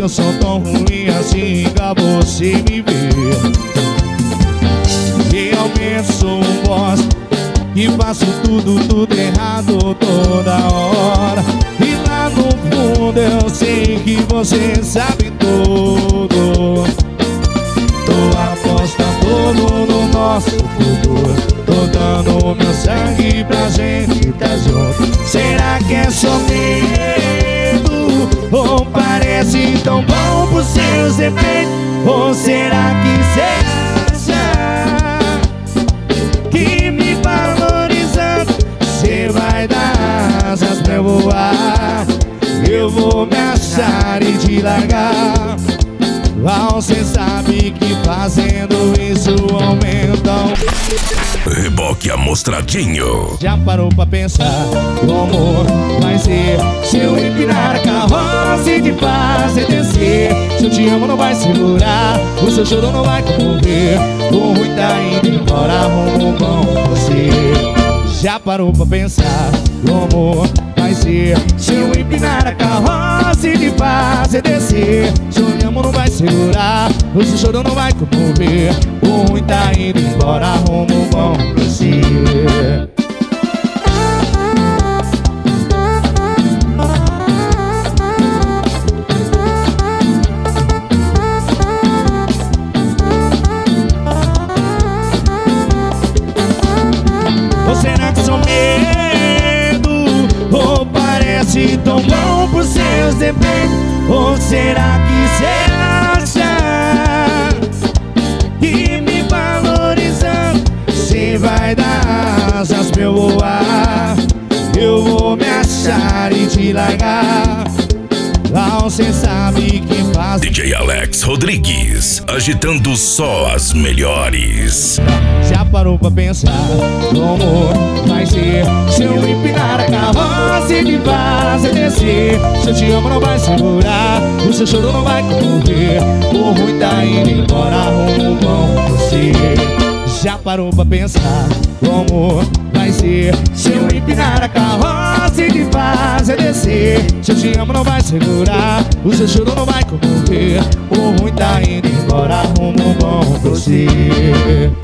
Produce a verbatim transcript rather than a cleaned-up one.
eu sou tão ruim assim pra você me ver. Realmente sou um bosta e faço tudo, tudo errado toda hora. E lá no fundo eu sei que você sabe tudo. Tô apostando no nosso futuro, tô dando meu sangue pra gente tá junto. Será que é só medo? Ou parece tão bom por seus defeitos? Ou será que cê acha que me valorizando cê vai dar asas pra eu voar? Eu vou me achar e te largar. Ah, cê sabe que fazendo isso aumentam. Reboque amostradinho. Já parou pra pensar como vai ser se eu empinar a carroça e te fazer descer? Se eu te amo não vai segurar, o seu choro não vai comover. O ruim tá indo embora, arruma um bom você. Já parou pra pensar como vai ser se eu empinar a carroça e te fazer descer? Seu amo não vai segurar, o seu choro não vai comover. O ruim tá indo embora, arruma um bom pra você. Ou será que sou medo? Ou parece tão bom por seus defeitos? Ou será que cê acha que me valorizando cê vai dar asas pra eu voar? Eu vou me achar e te largar. Lá cê sabe que faz. D J Alex Rodrigues, agitando só as melhores. Já parou pra pensar como vai ser se eu empinar a carroça e te fazer descer? Se eu te amo não vai segurar, o seu choro não vai comover. O ruim tá indo embora, arruma um bom pra você. Já parou pra pensar como vai ser se eu empinar a carroça e te fazer descer? Se eu te amo não vai segurar, o seu choro não vai comover. O ruim tá indo embora, arruma um bom pra você.